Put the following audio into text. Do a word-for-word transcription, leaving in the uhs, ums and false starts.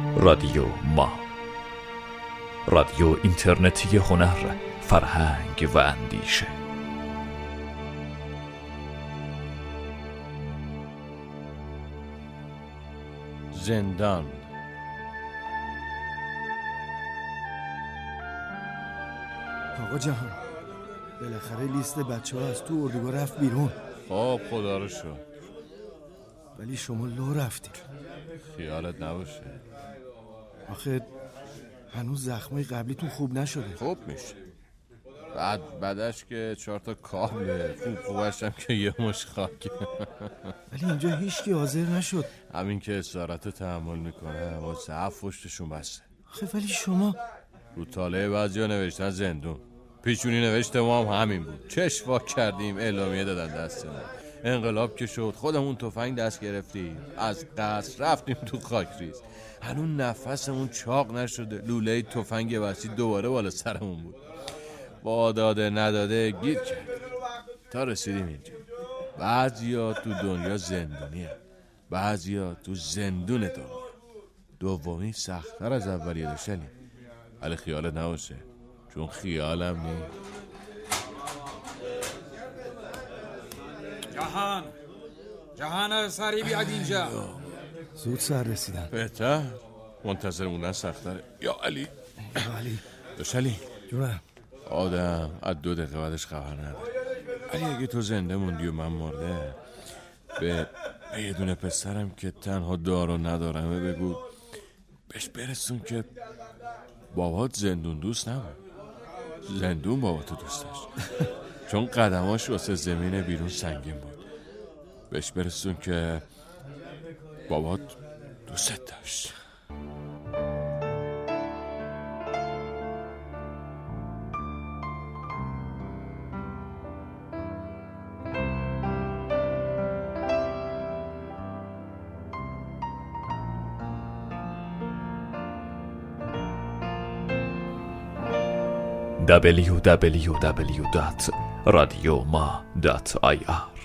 رادیو ما، رادیو اینترنتی هنر، فرهنگ و اندیشه. زندان. آقا جهان، بالاخره لیست بچه ها از تو اردوگاه رفت بیرون. خب خدا رو شکر. ولی شما لو رفتید. خیالت نباشه. آخه هنوز زخمای قبلیتون خوب نشده. خوب میشه. بعد بعدش که چهار تا کابله، خوب خوبش هم که یه مش خاک. ولی اینجا هیچکی حاضر نشد. همین که اسارت تحمل میکنه واسه هفت پشتشون بسته. آخه ولی شما رو تاله بعضی ها نوشتن زندون، پیشونی نوشت ما هم همین بود. چشم وا کردیم اعلامیه دادن دستمون. انقلاب که شد خودمون تفنگ دست گرفتیم، از قصر رفتیم تو خاکریز. هنوز نفسمون چاق نشده لوله تفنگ وسیع دوباره بالا سرمون بود. با داده نداده گیر کرد تا رسیدیم اینجا. بعضیا تو دنیا زندونی هم. بعضیا تو زندون دنیا. دومی سخت‌تر از اولیه داشتنیم. ولی خیالت نباشه، چون خیالم نیست. جهان جهان سری بیاد اینجا. زود سر رسیدن. بهتر، منتظر موندن سخت‌تره. یا علی یا علی داشت علی جونم. آدم از دو دقیقه بعدش خبر نداره. ولی اگه تو زنده موندی و من مرده، به, به یه دونه پسرم که تنها دارو ندارمه بگو بهش برسون که بابات زندون دوست نبود، زندون باباتو دوست داشت. چون قدماش واسه زمین بیرون سنگین بود. بهش برسون که بابات دوست داشت. دبلیو دبلیو دبلیو دات رادیو ما دات آی آر